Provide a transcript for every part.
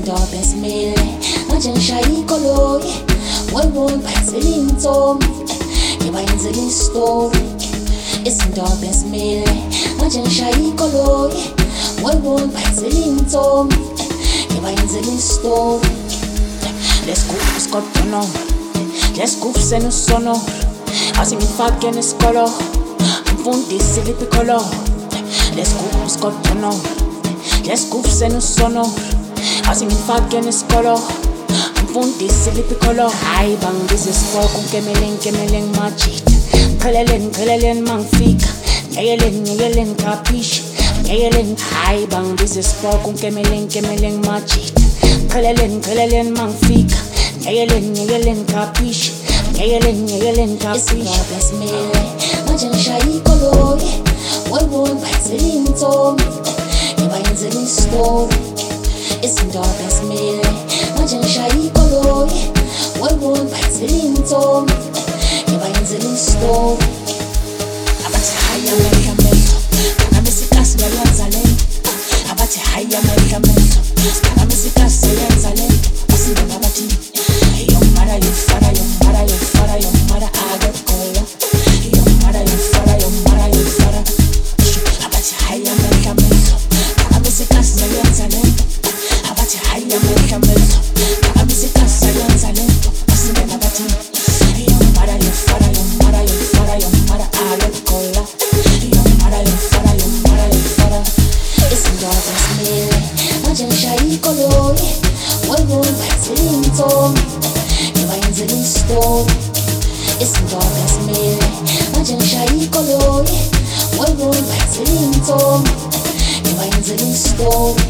besimile manje ngishaya ikoloyi wena ungiphathele intombi ngibayenzela istori izinto besimile manje ngishaya ikoloyi wena ungiphathele intombi ngibayenzela istori let's go isikoptono let's go senusono asingifake nesikolo mfundisi lipikolo let's go isikoptono let's go senusono asingifake nesikolo mfundisi lipikolo hayi bangibiza isifoko nkemele ngimajita qheleleni mangifika ngekeleni kapisha ngekeleni hayi bangibiza isifoko nkemele ngimajita qheleleni mangifika ngekeleni kapisha ngekeleni kapisha besimile manje ngishaya ikoloyi wena ungiphathele intombi ngibayenzela istori izinto besimile manje ngishaya ikoloyi wena ungiphathele intombi ngibayenzela istori abathi hayi amehla mehlo ngamisiklasi yayenza lento abathi hayi amehla mehlo ngamisiklasi yayenza lento asindaba bathi yomara agakola yomara abathi hayi amehla mehlo ngamisiklasi yayenza lento abathi hayi amehla mehlo ngamisiklasi yayenza lento asindaba bathi yomara agakola yomara izinto besimile manje ngishaya ikoloyi wena ungiphathele intombi ngibayenzela istori izinto besimile manje ngishaya ikoloyi wena ungiphathele intombi ngibayenzela istori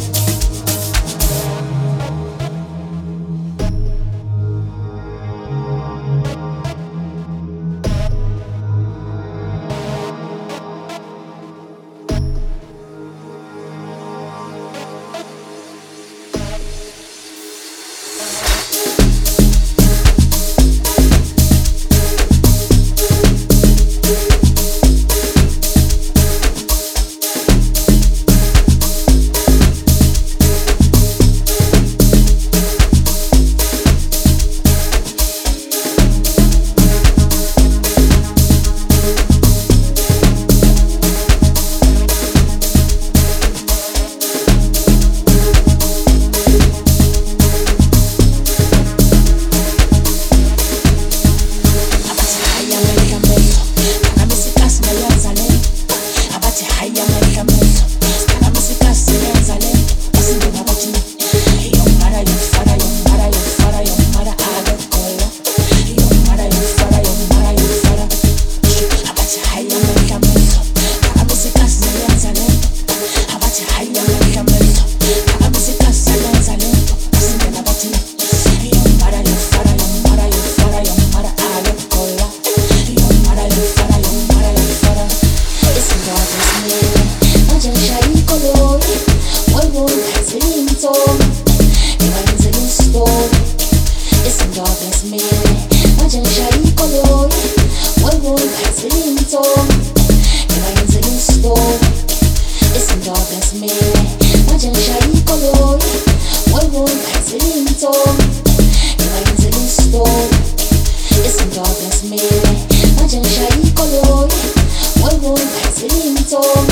So